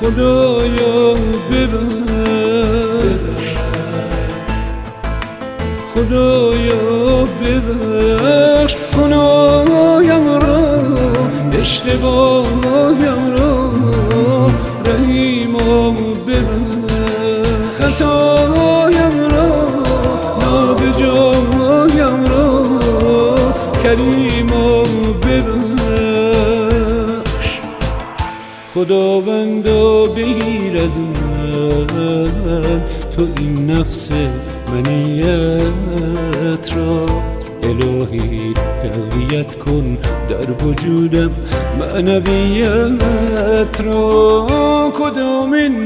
خدایا ببخش، خدایا ببخش گناهیم را، اشتباهیم را، رحیما ببخش خطایم را، نابجایم را، کریما ببخش. خداوندا بگیر از من تو این نفس منیت را، الهی تقویت کن در وجودم معنویت را. کدامین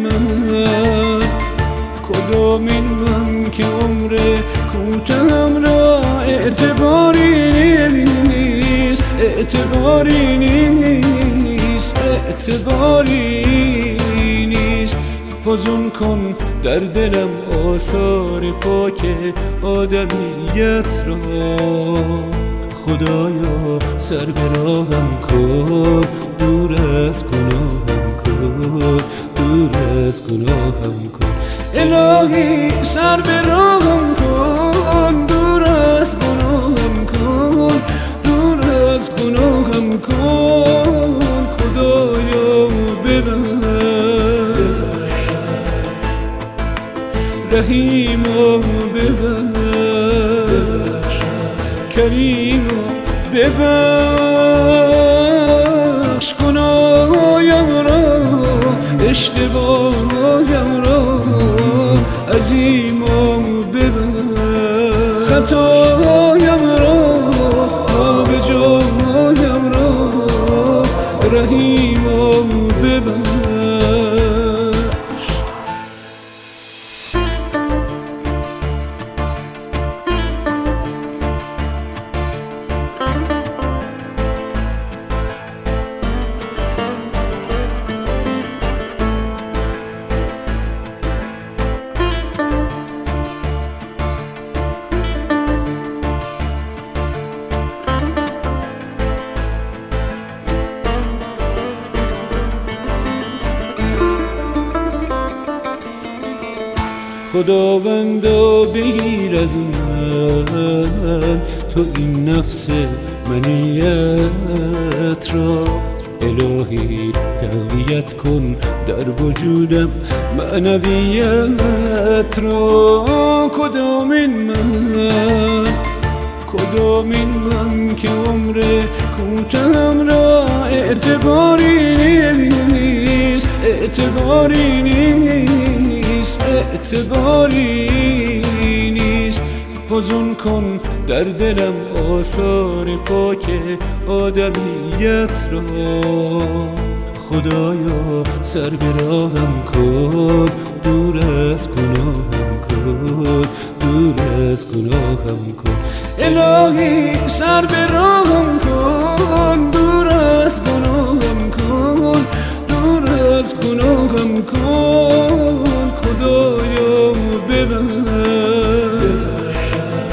من که عمر کوتاهم را اعتباری نیست، اعتباری نیست، اعتباری نیست. فزون کن در دلم آثار پاک آدمیت را. خدایا سر به راهم کن، دور از گناهم کن، دور از گناهم کن. الهی سر به راهم کن، دور از گناهم کن، دور از گناهم کن. خدایا ببخش، رحیما ببخش، کریما ببخش گناهیم را، اشتباهیم را، عظیما ببخش خطایم را، نابجایم را، رحیما ببخش. خداوندا بگیر از من تو این نفس منیت را، الهی تقویت کن در وجودم معنویت را. کدامین من که عمر کوتاهم را اعتباری نیست، اعتباری نیست، اعتباری نیست. فزون کن در دلم آثار پاک آدمیت را. خدایا سر به راهم کن، دور از گناهم کن، دور از گناهم کن. الهی سر به راهم کن، دور از گناهم کن، دور از گناهم کن. خدایا ببخش،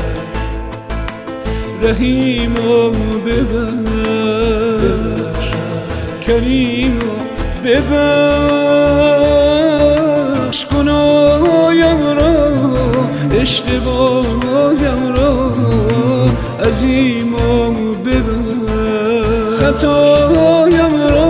رحیما ببخش، کریما ببخش گناهیم را، اشتباهیم را، عظیما ببخش خطایم را،